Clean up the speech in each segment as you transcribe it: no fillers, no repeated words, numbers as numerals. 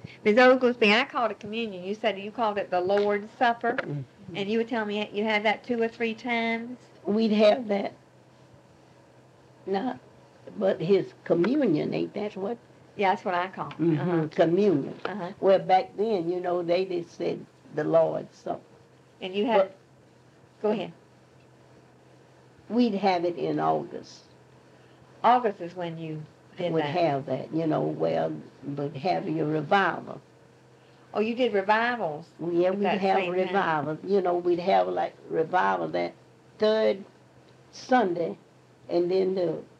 Ms. Oglesby, I called it communion. You said you called it the Lord's Supper, Mm-hmm. and you would tell me you had that 2 or 3 times? We'd have that. Not, but his communion, ain't that what? Yeah, that's what I call it. Mm-hmm. Communion. Uh-huh. Well, back then, they just said the Lord's Supper. And you had, go ahead. We'd have it in August. August is when you did would that. have that, but have your revival. Oh, you did revivals? Yeah, we'd have revivals. We'd have like revival that third Sunday, and then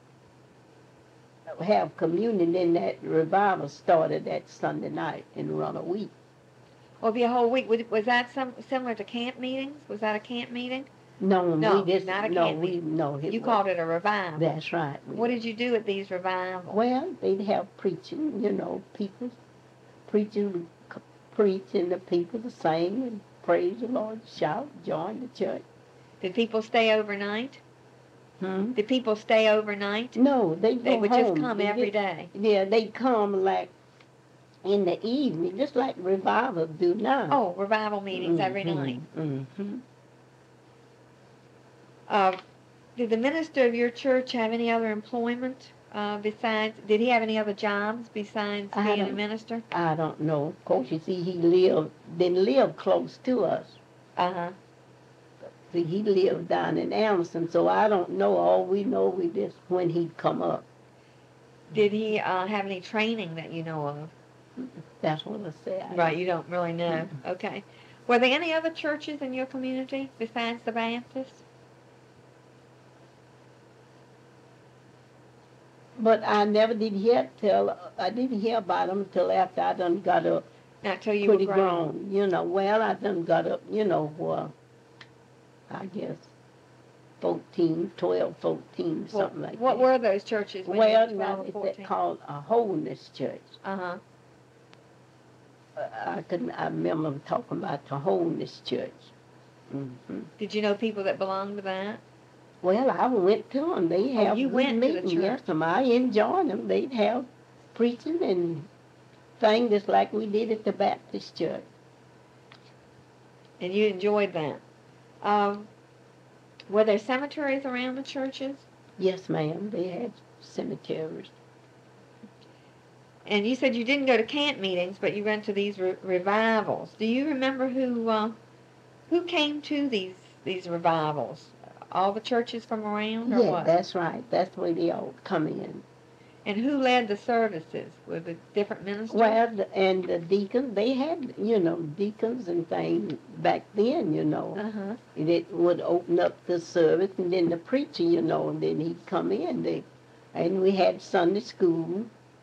have communion. Then that revival started that Sunday night and run a week. Well, be a whole week. Was that similar to camp meetings? Was that a camp meeting? No, not a camp meeting. You called it a revival. That's right. What did you do at these revivals? Well, they'd have preaching. People preaching, preach, and the people to sing and praise the Lord, shout, join the church. Did people stay overnight? Did people stay overnight? No, they would home. Just come every day. Yeah, they'd come like in the evening, just like revivals do now. Oh, revival meetings every night. Mm-hmm. Did the minister of your church have any other employment besides? Did he have any other jobs besides being a minister? I don't know. Of course, you see, he didn't live close to us. See, he lived down in Anderson, so I don't know. All we know we just when he'd come up. Did he have any training that you know of? That's what I said. Right, you don't really know. Mm-hmm. Okay. Were there any other churches in your community besides the Baptist? But I never did hear I didn't hear about them until after I done got up. Not till you pretty were grown. Well, I done got up, I guess 14, 12, 14, something like that. What were those churches when you were 12 or 14? It's called a Holiness Church. Uh-huh. I remember talking about the Holiness Church. Mm-hmm. Did you know people that belonged to that? Well, I went to them. They have you went meetings. To the church? Yes, I enjoyed them. They'd have preaching and things just like we did at the Baptist church. And you enjoyed that. Were there cemeteries around the churches? Yes, ma'am. They had cemeteries. And you said you didn't go to camp meetings, but you went to these revivals. Do you remember who came to these revivals? All the churches from around, or what? Yeah, that's right. That's where they all come in. And who led the services? Were the different ministers? Well, and the deacons, they had, deacons and things back then, Uh-huh. It would open up the service, and then the preacher, and then he'd come in. And we had Sunday school.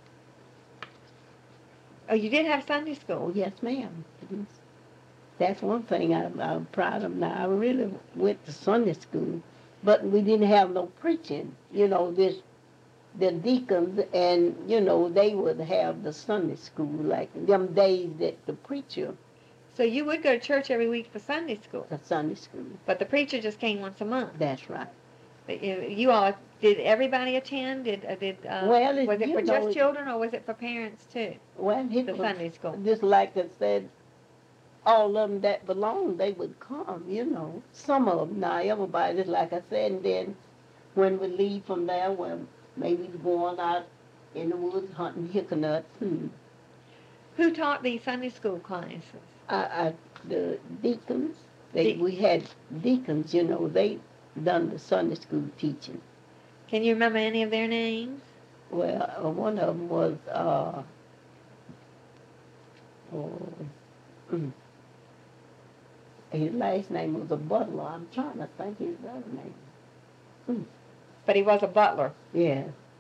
Oh, you did have Sunday school? Oh, yes, ma'am. That's one thing I'm proud of now. I really went to Sunday school, but we didn't have no preaching. The deacons and, they would have the Sunday school, like them days that the preacher. So you would go to church every week for Sunday school? For Sunday school. But the preacher just came once a month? That's right. You all, did everybody attend? Was it for just children, or was it for parents too? Well, the Sunday school. Just like I said, all of them that belonged, they would come, Some of them, not everybody, just like I said. And then when we leave from there, well, maybe going out in the woods hunting hickory. Who taught these Sunday school classes? The deacons. We had deacons, they done the Sunday school teaching. Can you remember any of their names? Well, one of them was, his last name was a Butler. I'm trying to think his other name. But he was a butler. Yeah.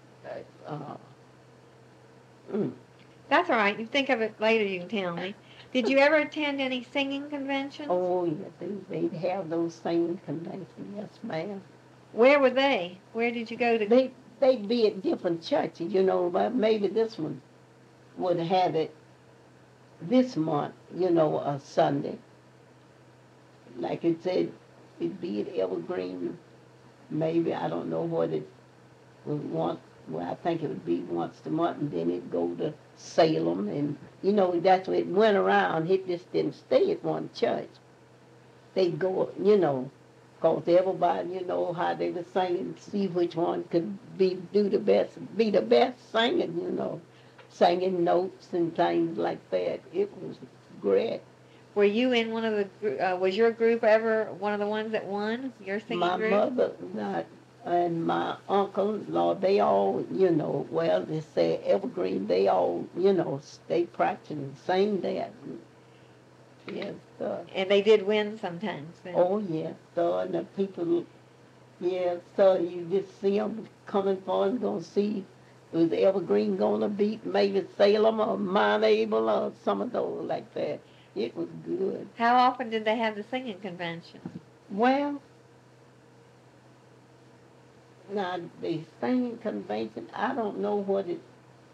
That's all right. You think of it later, you can tell me. Did you ever attend any singing conventions? Oh, yeah. They'd have those singing conventions. Yes, ma'am. Where were they? Where did you go to? They'd be at different churches, but maybe this one would have it this month, a Sunday. Like it said, it'd be at Evergreen. Maybe, I don't know what it was, well, I think it would be once a month, and then it'd go to Salem, and that's where it went around. It just didn't stay at one church. They'd go, 'cause everybody, how they were singing, see which one could be the best singing, singing notes and things like that. It was great. Were you in one of was your group ever one of the ones that won, your singing My group? mother and my uncle, Lord, they all, well, they say Evergreen, they all, stay practicing and sing that. Yes, And they did win sometimes then. oh, yes, and the people, yes, you just see them coming forward, going to see was Evergreen going to beat maybe Salem or Mount Abel or some of those like that. It was good. How often did they have the singing convention? Well, now the singing convention, I don't know what it.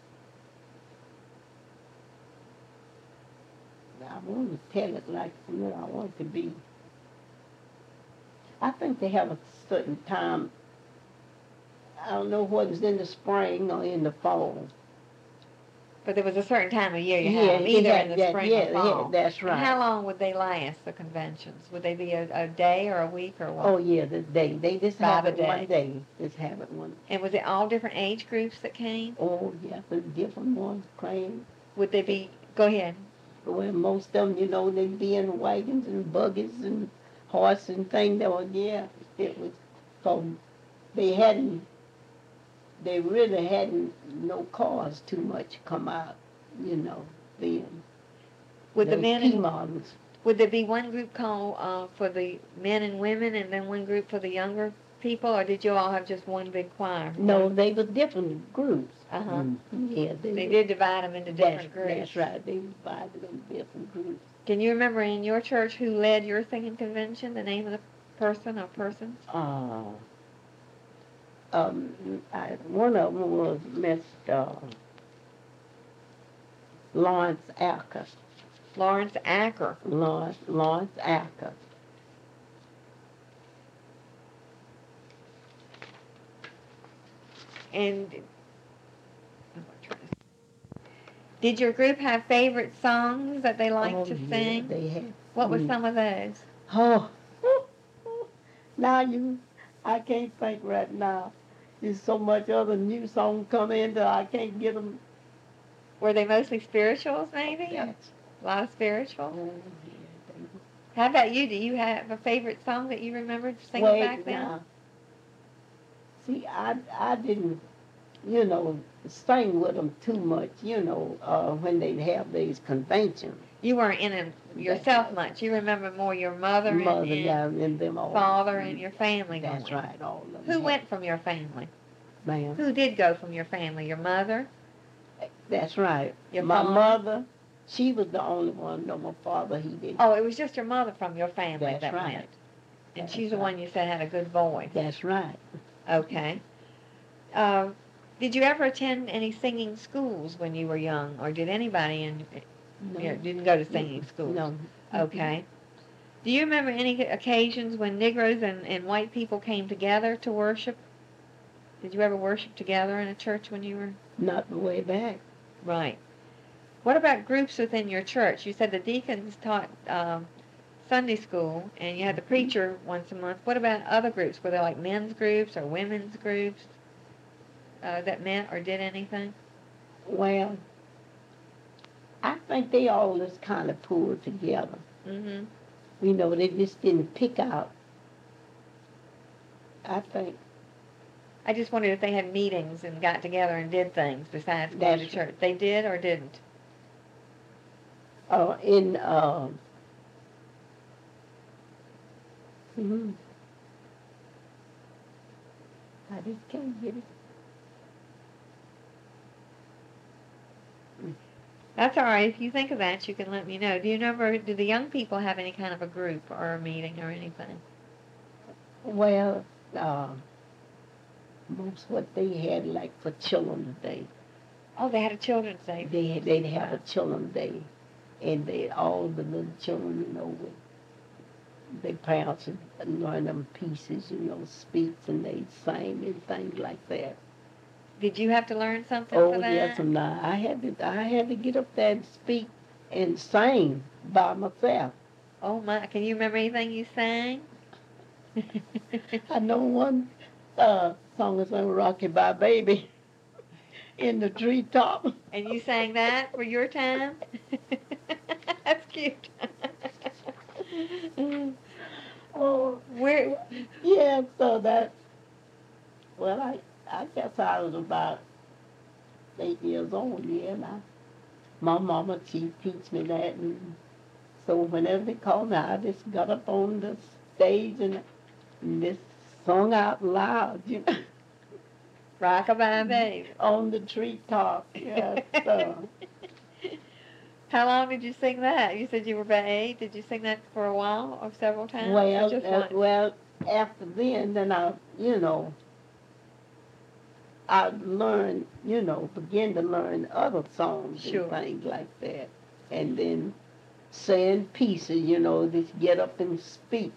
I want to tell it like I want it to be. I think they have a certain time. I don't know whether it's in the spring or in the fall. But there was a certain time of year you Yeah, had them, either in the spring or fall. Yeah, that's right. And how long would they last, the conventions? Would they be a day or a week or what? Oh, yeah, the day. They just have it one day. Just have it one. And was it all different age groups that came? Oh, yeah, the different ones came. Would they be, go ahead. Well, most of them, they'd be in wagons and buggies and horses and things. It was, so they really hadn't no cars too much come out, then. Would the men and, models. Would there be one group called for the men and women and then one group for the younger people, or did you all have just one big choir? No, they were different groups. Uh-huh. Yeah, they did divide them into different groups. That's right. They divided them into different groups. Can you remember in your church who led your singing convention, the name of the person or persons? One of them was Miss Lawrence Acker. Lawrence Acker. Lawrence Acker. And did your group have favorite songs that they liked to sing? They had. What were some of those? Oh, I can't think right now. There's so much other new songs come in that I can't get them. Were they mostly spirituals, maybe? Yes. A lot of spiritual? Oh, yeah. How about you? Do you have a favorite song that you remembered singing back then? Now, see, I didn't, sing with them too much, when they'd have these conventions. You weren't in them yourself much. You remember more your mother and them all. Father and your family going. That's right, all of them. Who went from your family? Ma'am. Who did go from your family? Your mother? That's right. My mother, she was the only one. No, my father, he didn't. Oh, it was just your mother from your family That's that right. went. And she's the one you said had a good voice. That's right. Okay. Did you ever attend any singing schools when you were young, or did anybody didn't go to singing schools? No. Okay. Do you remember any occasions when Negroes and white people came together to worship? Did you ever worship together in a church when you were? Not the way back. Right. What about groups within your church? You said the deacons taught Sunday school, and you had the preacher once a month. What about other groups? Were there like men's groups or women's groups that met or did anything? Well, I think they all just kind of pulled together. Mm-hmm. They just didn't pick out. I think. I just wondered if they had meetings and got together and did things besides going to church. They did or didn't? I just can't get it. That's all right. If you think of that, you can let me know. Do the young people have any kind of a group or a meeting or anything? Well, most what they had like for Children's Day. Oh, they had a Children's Day. They'd have a Children's Day, and all the little children, with their parents would learn them pieces, speaks, and they'd sing and things like that. Did you have to learn something Oh for that? yes, and I had to get up there and speak and sing by myself. Oh my! Can you remember anything you sang? I know one song is on "Rocky by Baby" in the treetop. And you sang that for your time? That's cute. Oh, Where? yeah. So that well, I guess I was about 8 years old. Yeah, and my mama she teach me that, and so whenever they called me, I just got up on the stage and just sung out loud, Rockabye Baby. on the treetop. Yes. So. How long did you sing that? You said you were about 8. Did you sing that for a while or several times? Or Well, just once? well, after then I learned, begin to learn other songs Sure. and things like that, and then saying pieces, just get up and speak,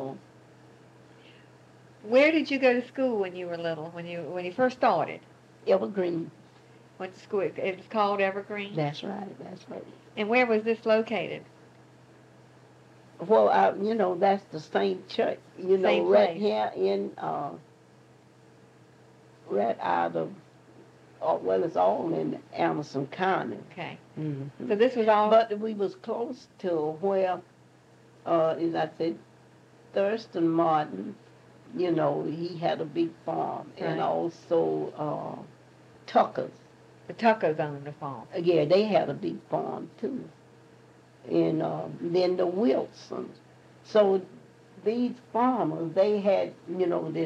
Where did you go to school when you were little? When you first started? Evergreen. Went to school. It was called Evergreen. That's right. That's right. And where was this located? Well, that's the same church, Same right place. here in, right out of, well, it's all in Anderson County. Okay. Mm-hmm. So this was all. But we was close to where, as I said, Thurston Martin, he had a big farm, and Right. also Tucker's. The Tuckers owned the farm. Yeah, they had a big farm too. And then the Wilsons. So these farmers, they had, this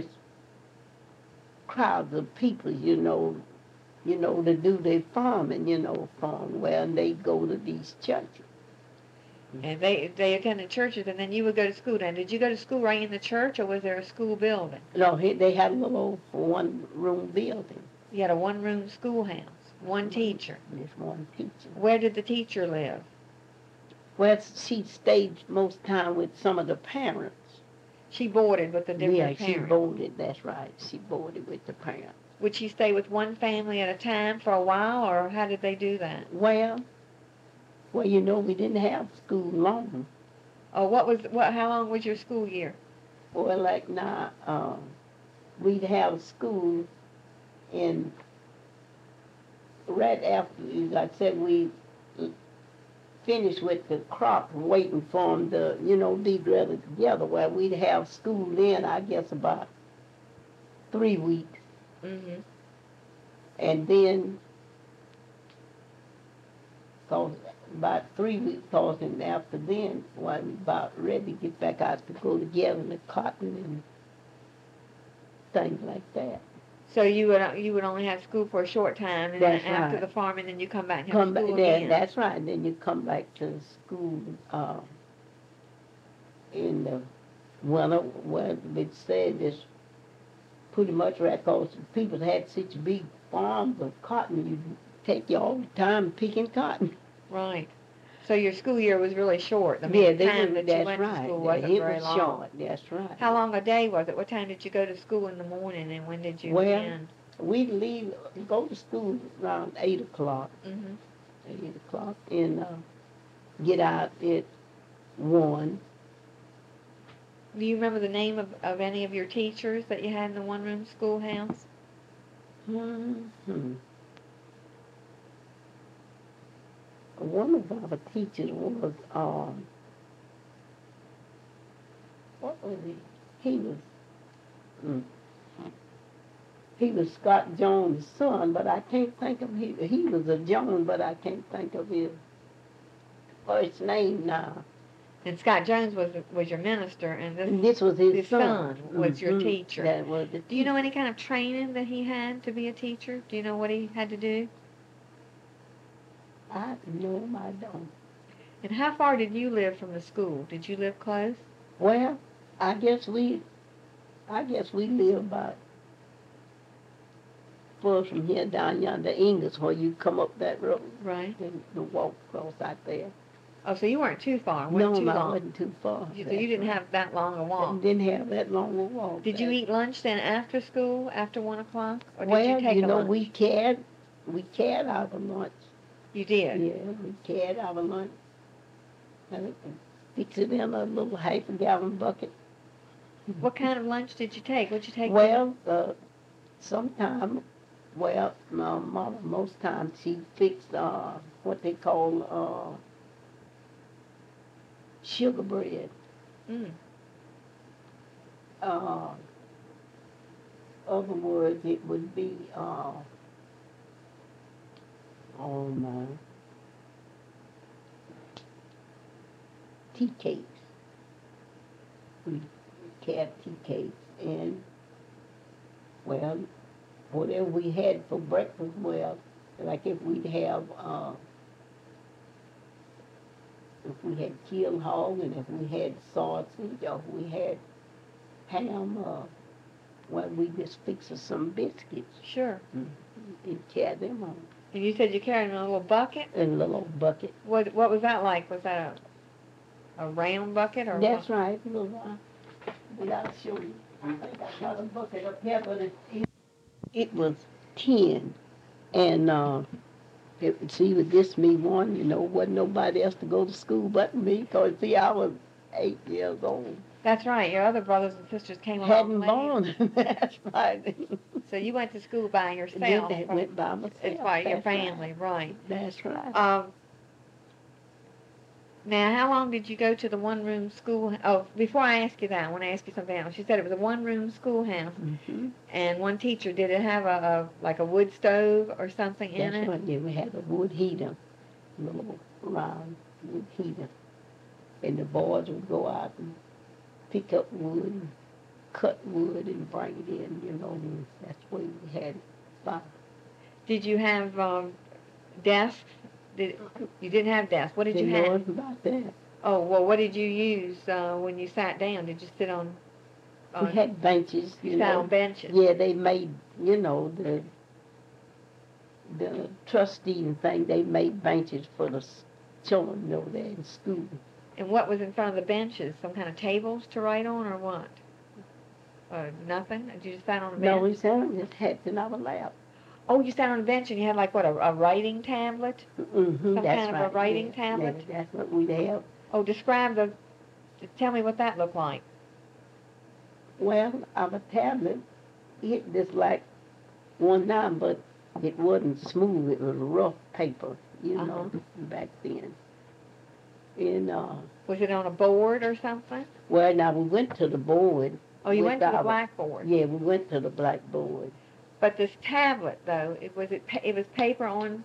crowd of people, to do their farming, farm where and they go to these churches. And they attended churches, and then you would go to school. And did you go to school right in the church, or was there a school building? No, they had a little one-room building. You had a one-room schoolhouse, one teacher. Just one teacher. Where did the teacher live? Well, she stayed most time with some of the parents. She boarded with the different Yeah, parents. she boarded, that's right. She boarded with the parents. Would she stay with one family at a time for a while, or how did they do that? Well, we didn't have school long. Oh, how long was your school year? Well, like now, we'd have school in, right after, as I said, we finished with the crop, waiting for them to, be gathered together. Well, we'd have school then, I guess, about 3 weeks. Mm-hmm. And then, cause about 3 weeks, cause and after then, well, we about ready to get back out to go together in the cotton and things like that. So you would only have school for a short time, and That's then after right. the farming, then you come back and have Come school back there, again. that's right. And then you come back to school in the winter. Well, it said it's pretty much right, cause people had such big farms of cotton. You take you all the time picking cotton. Right. So your school year was really short. The Yeah, time that you that's went right. to school Yeah, wasn't it very was long. short. That's right. How long a day was it? What time did you go to school in the morning, and when did you Well, end? We'd go to school around 8 o'clock. Mm-hmm. 8 o'clock, and get out at 1. Do you remember the name of any of your teachers that you had in the one-room schoolhouse? Mm-hmm. One of our teachers was, what was he? He was Scott Jones' son, but I can't think of he was a Jones, but I can't think of his first name now. And Scott Jones was your minister, and This was his son was your Mhm. teacher. That was the Do you know any kind of training that he had to be a teacher? Do you know what he had to do? I don't. And how far did you live from the school? Did you live close? Well, I guess we live about far from here down yonder Ingles, where you come up that road Right. and walk across out there. Oh, so you weren't too far. No, Wasn't too I long. wasn't too far. So you That's didn't right. have that long a walk. Didn't have that long a walk. Did you eat lunch then after school, after 1 o'clock, or did Well, you take a lunch? we carried our lunch. You did. Yeah, we carried our lunch. And fix it in a little half-a-gallon bucket. What kind of lunch did you take? What'd you take? Well, sometime, well, my mama, most times she fixed what they call sugar bread. Mm. Other words, it would be oh my, tea cakes. We had tea cakes, and well, whatever we had for breakfast, well, like if we had killed hog, and if we had sausage, or if we had ham, well, we just fixed us some biscuits Sure. and carried them on And you said you carried them in a little bucket? in a little bucket. What was that like? Was that a round bucket or That's what? right. But I'll show you. I think I got a bucket up here, but it was tin, and see, with this me one, wasn't nobody else to go to school but me, because see, I was 8 years old. That's right. Your other brothers and sisters came along Hadn't later. born. That's right. So you went to school by yourself. Then they went by myself. It's by your That's family, right? That's right. Now, how long did you go to the one-room school? Oh, before I ask you that, I want to ask you something else. You said it was a one-room schoolhouse, Mm-hmm. and one teacher. Did it have like a wood stove or something in That's it? right. Yeah, we had a wood heater, a little round wood heater, and the boys would go out and pick up wood, and cut wood, and bring it in. And that's the way we had it. By. Did you have desks? You didn't have desks. What did you Didn't know have? anything about that. Oh, well, what did you use when you sat down? Did you sit on? We had benches. You sat on benches. Yeah, they made, the trustee and thing. They made benches for the children there in school. And what was in front of the benches? Some kind of tables to write on, or what? Nothing. Did you just sat on a bench? No, we sat on just had in our lap. Oh, you sat on a bench and you had like what, a writing tablet? Mm-hmm, Some that's kind right. of a writing yeah, tablet? Yeah, that's what we'd have. Oh, tell me what that looked like. Well, our tablet, it just like one time, but it wasn't smooth. It was rough paper, back then. And Was it on a board or something? well, now we went to the board. Oh, you went to the our- blackboard. Yeah, we went to the blackboard. But this tablet, though, it was paper on.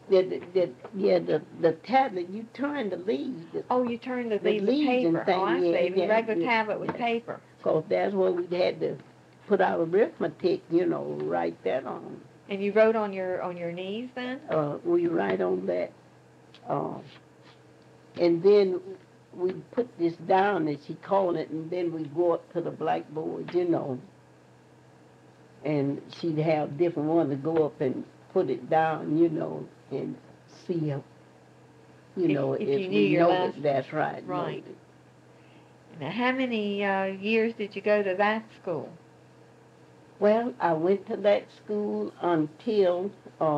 The tablet, you turn the leaves. Oh, you turned the leaves of leaves and paper. Oh, I things, see. yeah, The regular yeah, tablet with yeah. paper. Because that's where we had to put our arithmetic, write that on. And you wrote on your knees then? We write on that. And then we put this down, as she called it, and then we go up to the blackboard, and she'd have different ones to go up and put it down, and see, If you if knew we your know lesson. it. That's right. Right. know it. Now, how many years did you go to that school? Well, I went to that school until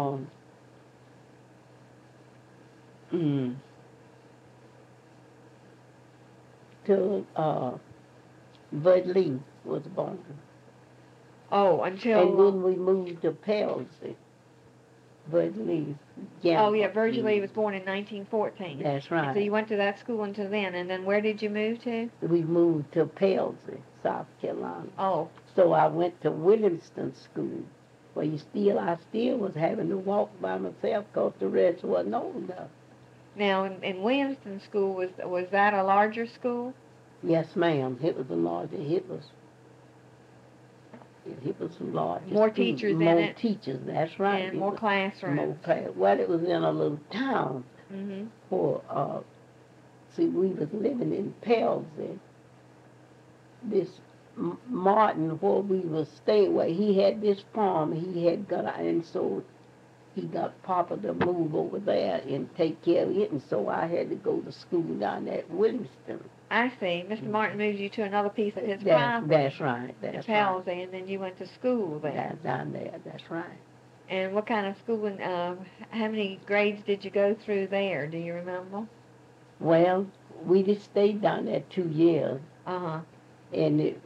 till Bud Lee was born. Oh, And until. then we moved to Pelsey. Bud Lee. Oh, yeah, Virgil Lee was born in 1914. That's So right. you went to that school until then, and then where did you move to? We moved to Pelsey, South Carolina. Oh, So I went to Williamston School, where I still was having to walk by myself because the rest wasn't old enough. now in Williamston School, was that a larger school? Yes, ma'am. It was a larger. It was a larger. More school. teachers in More it? teachers. That's right. And It more was classrooms. more class. Well, it was in a little town. Mm-hmm. For see, we was living in Pelsey. This Martin, where we was staying, where he had this farm, he had got out, and so he got Papa to move over there and take care of it, and so I had to go to school down at Williamston. I see. Mr. Martin moved you to another piece of his That's property. right. That's in right. Palsy, and then you went to school there. That's down there. That's right. And what kind of schooling? How many grades did you go through there? Do you remember? Well, we just stayed down there 2 years, and it,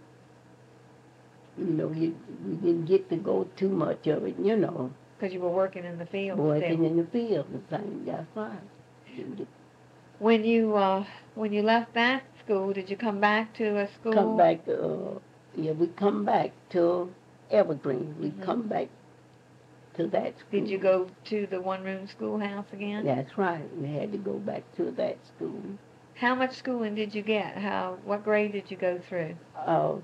we didn't get to go too much of it, Because you were working in the field. Working still. in the field and things. That's right. When you left that school, did you come back to a school? Come back. We come back to Evergreen. We come back to that school. Did you go to the one-room schoolhouse again? That's right. We had to go back to that school. How much schooling did you get? What grade did you go through? Let's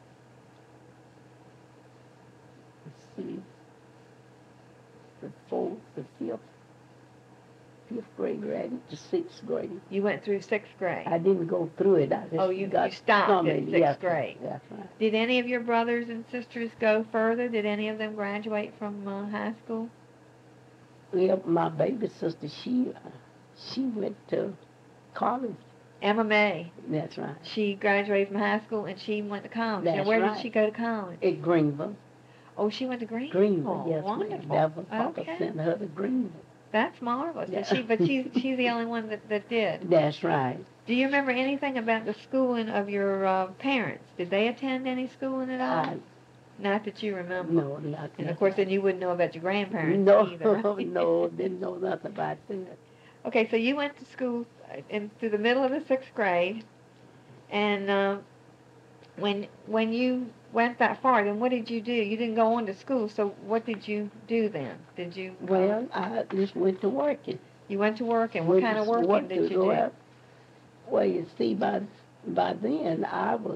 see. The fourth, the fifth grade, right? The sixth grade. You went through sixth grade. I didn't go through it. I just you got stopped some at in. sixth Yes, grade. That's right. Did any of your brothers and sisters go further? Did any of them graduate from high school? Well, my baby sister, she went to college. Emma May. That's right. She graduated from high school and she went to college. That's Now, where right. did she go to college? At Greenville. Oh, she went to Greenville. Greenville, yes, wonderful. ma'am. That was Papa Okay. sent her to Greenville. That's marvelous. Yeah. She's the only one that did. That's right. Do you remember anything about the schooling of your parents? Did they attend any schooling at all? Not that you remember. No, not. And of course, then you wouldn't know about your grandparents No, either. Right? no, didn't know nothing about that. Okay, so you went to school through the middle of the sixth grade, and when you went that far, then what did you do? You didn't go on to school, so what did you do then? Did you? Well, I just went to working. You went to work, and what kind of working did you do? Well, you see, by then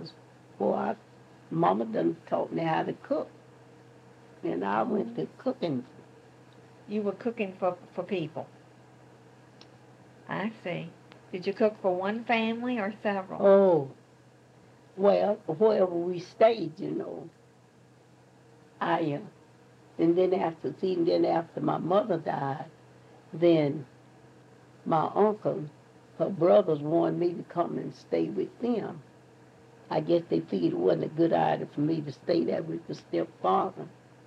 Mama done taught me how to cook, and I went to cooking. You were cooking for people. I see. Did you cook for one family or several? Oh, well, wherever we stayed, and then after my mother died, then my uncle, her brothers wanted me to come and stay with them. I guess they figured it wasn't a good idea for me to stay there with the stepfather.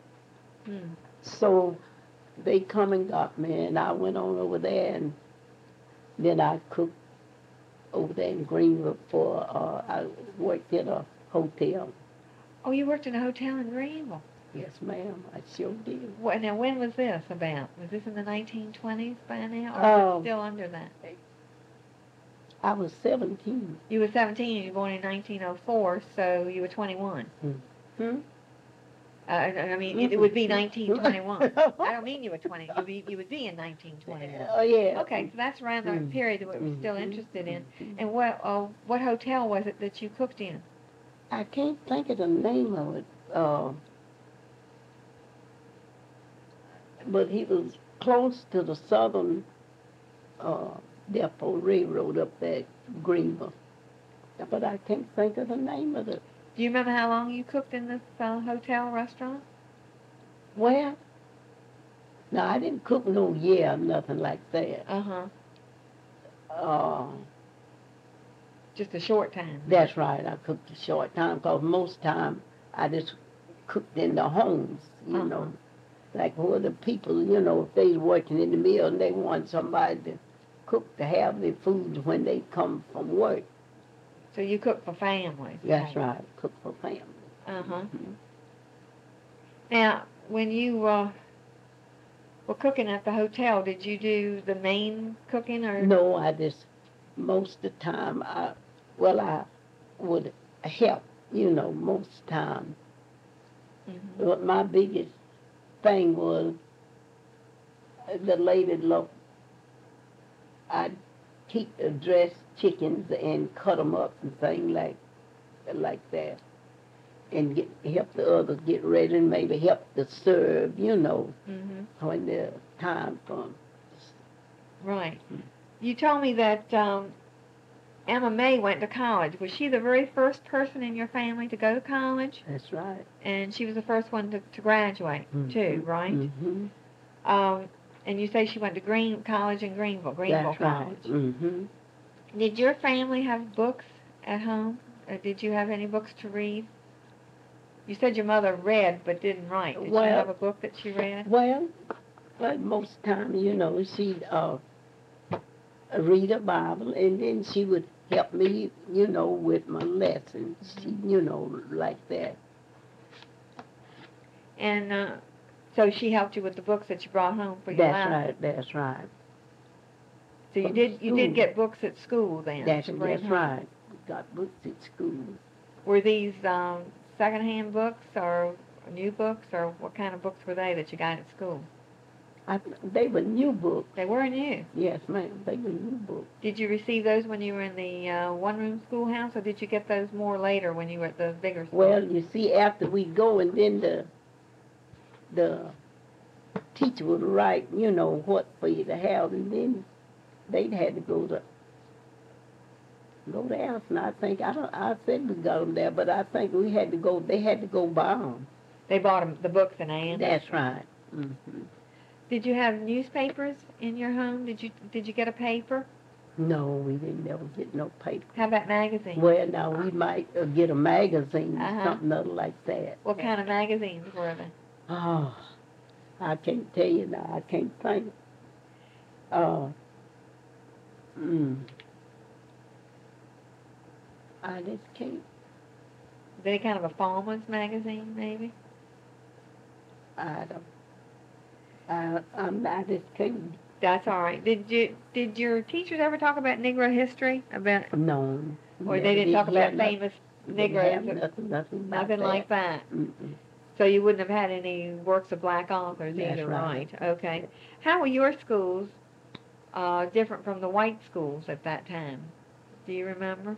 So they come and got me, and I went on over there, and then I cooked over there in Greenville I worked at a hotel. Oh, you worked in a hotel in Greenville? Yes, ma'am, I sure did. Now, when was this about? Was this in the 1920s by now, or was it still under that? I was 17. You were 17, and you were born in 1904, so you were 21. I mean, it would be 1921. I don't mean you were 20. You would be in 1921. Oh, yeah. Okay, so that's around the period that we're still interested in. And what hotel was it that you cooked in? I can't think of the name of it. But he was close to the Southern Depot Railroad up there at Greenville. But I can't think of the name of it. Do you remember how long you cooked in this hotel restaurant? Well, no, I didn't cook no year or nothing like that. Just a short time. That's right. I cooked a short time because most time I just cooked in the homes, you know. Like who the people, if they was working in the mill and they want somebody to cook to have their food when they come from work. So you cook for families. That's right. Cook for families. Now, when you were cooking at the hotel, did you do the main cooking or? No, most of the time, I would help, most time. But my biggest thing was the lady loved, I'd keep the dressed chickens and cut them up and things like that. And help the others get ready and maybe help to serve, when the time comes. Right. You told me that Emma May went to college. Was she the very first person in your family to go to college? That's right. And she was the first one to graduate, too, right? And you say she went to college in Greenville That's right. College. Mm-hmm. Did your family have books at home? Or did you have any books to read? You said your mother read but didn't write. Did Well, she have a book that she read? Well, most time, she'd read a Bible, and then she would help me, with my lessons, like that. And so she helped you with the books that you brought home for your That's lessons. right. That's right. So you did get books at school then. That's to bring home. right. Got books at school. Were these secondhand books or new books, or what kind of books were they that you got at school? They were new books. They were new? Yes, ma'am. They were new books. Did you receive those when you were in the one-room schoolhouse, or did you get those more later when you were at the bigger school? Well, you see, after we go, and then the teacher would write, what for you to have, and then they'd had to go to Allison. I said we got them there, but I think we had to go. They had to go buy them. They bought them, the books in Ann. That's right. Mm-hmm. Did you have newspapers in your home? Did you get a paper? No, we didn't ever get no paper. How about magazines? Well, now we might get a magazine, something other like that. What kind of magazines were they? Oh, I can't tell you now. I can't think. I just can't. Any kind of a farmer's magazine, maybe? I just can't. That's all right. Did your teachers ever talk about Negro history? No. Or they didn't talk about famous Negroes? Nothing like that. Mm-mm. So you wouldn't have had any works of black authors either, right? Okay. How were your schools different from the white schools at that time? Do you remember?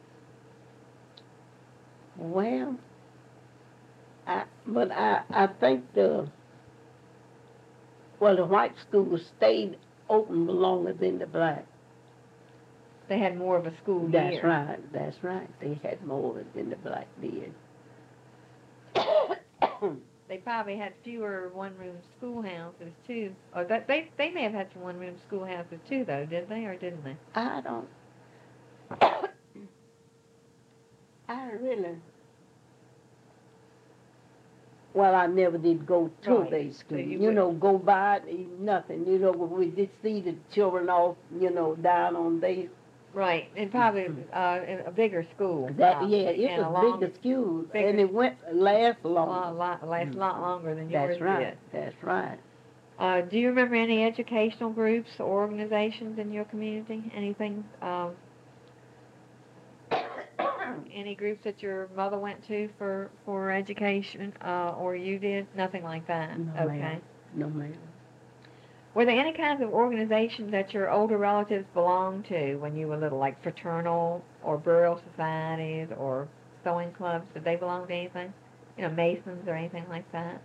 Well, I think the white schools stayed open longer than the black. They had more of a school year. That's right. They had more than the black did. They probably had fewer one-room schoolhouses too. Or they may have had some one-room schoolhouses too, though, did they, or didn't they? I don't. I really. Well, I never did go to their school. So go by nothing. We did see the children off, down on their. Right, and probably a bigger school. It was bigger school, and it last long. Last a lot longer than yours did. That's right. Do you remember any educational groups or organizations in your community? Anything? Any groups that your mother went to for education, or you did? Nothing like that. No, okay. Ma'am. No, ma'am. Were there any kinds of organizations that your older relatives belonged to when you were little, like fraternal or burial societies or sewing clubs? Did they belong to anything? Masons or anything like that?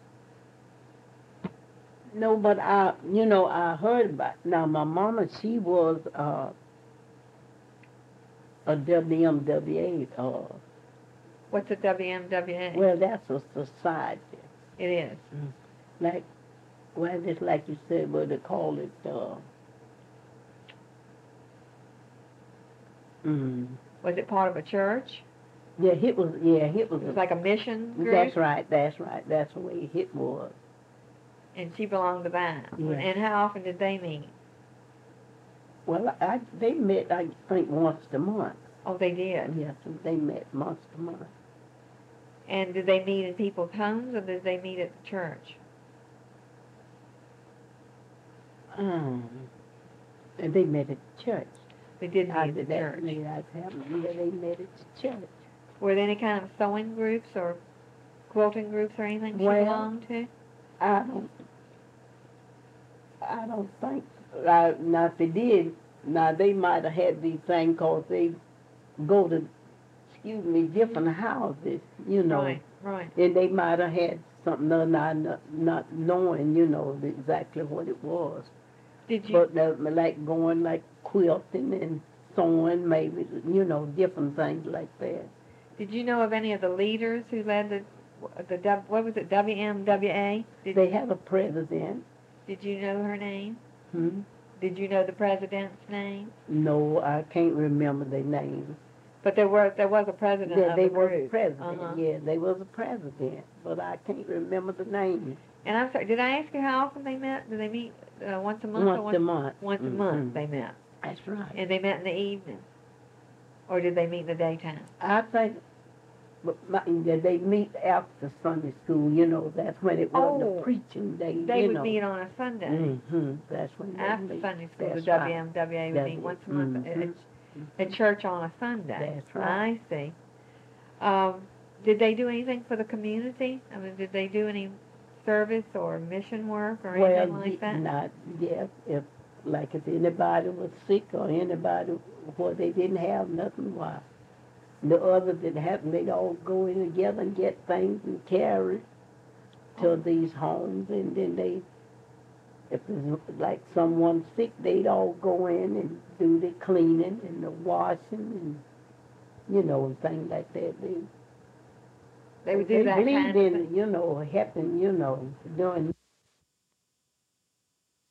No, but I heard about. Now, my mama, she was a WMWA. What's a WMWA? Well, that's a society. It is. Just like you said, what they call it. Was it part of a church? Yeah, it was. It was like a mission group? That's right. That's the way it was. And she belonged to that. Yes. And how often did they meet? Well, they met, I think, once a month. Oh, they did? Yes, they met once a month. And did they meet in people's homes, or did they meet at the church? And they met at the church. They did meet at the church? They met at the church. Were there any kind of sewing groups or quilting groups or anything she belonged to? I don't think. Now, if they did, they might have had these things because they go to, different houses, Right. And they might have had something not knowing, exactly what it was. Did you? But like going like quilting and sewing, maybe, different things like that. Did you know of any of the leaders who led what was it, WMWA? They have a president. Did you know her name? Hmm? Did you know the president's name? No, I can't remember their names. But there was a president of They the was a group. president, Uh-huh. yeah, they was a president, but I can't remember the name. And I'm sorry, did I ask you how often they met? Do they meet once a month? Once a month. Once a month they met. That's right. And they met in the evening? Or did they meet in the daytime? I think they meet after Sunday school, you know, that's when it was Oh, the preaching day, They you would know. meet on a Sunday. That's when they After meet. Sunday school, That's the right. WMWA would meet once a month at church on a Sunday. That's right. I see. Did they do anything for the community? I mean, did they do any service or mission work or anything like that? Not yet. If like if anybody was sick or anybody where they didn't have nothing, why the others that happened, they'd all go in together and get things and carry to these homes, and then if there's like someone sick, they'd all go in and do the cleaning and the washing and and things like that. They would do that believed kind of in thing. helping, doing